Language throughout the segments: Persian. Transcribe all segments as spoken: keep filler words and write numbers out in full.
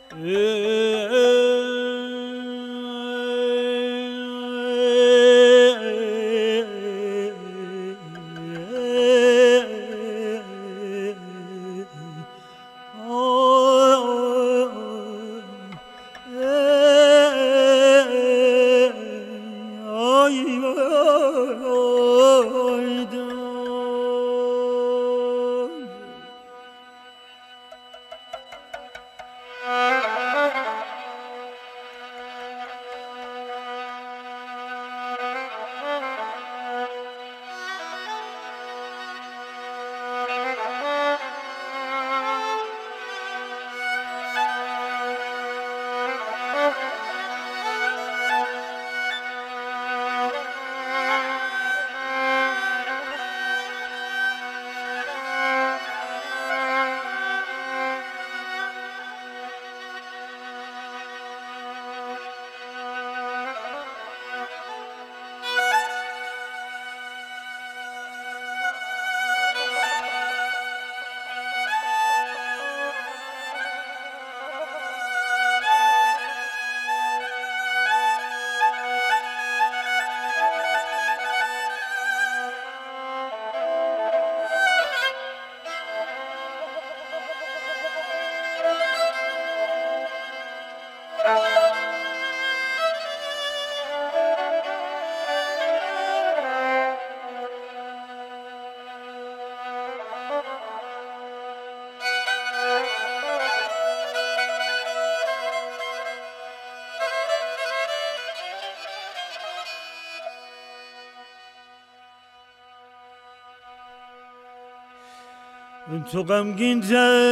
تو غمگین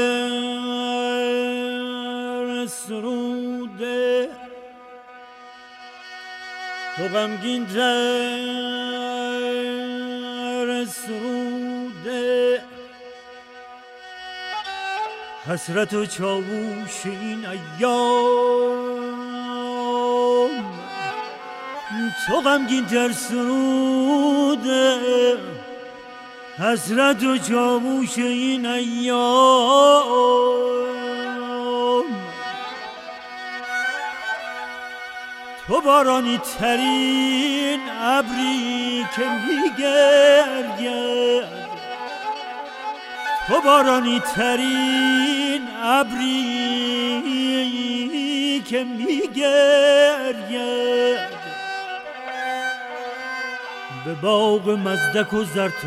تر سروده تو غمگین تر سروده حسرت و چاووش این ایام تو غمگین تر سروده حسرت و چاووش این ایام تو بارانی ترین ابری که میگرید تو بارانی ترین ابری که میگرید به باغ مزدک و زرتشت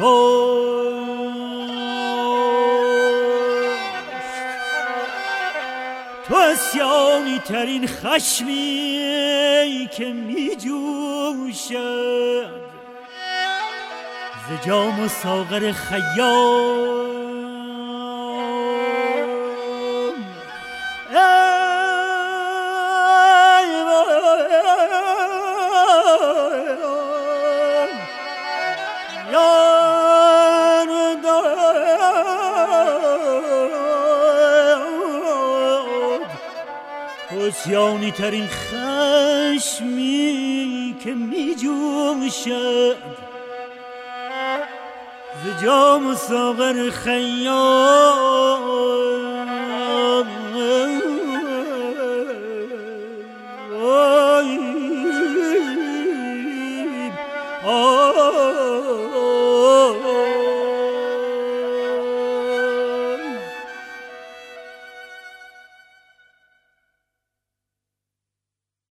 تو اسیانی ترین خشمی که می جوشد ز جام و ساغر خیام اسیانی ترین خشمی که می جوشد ز جام و ساغر خیام آی آی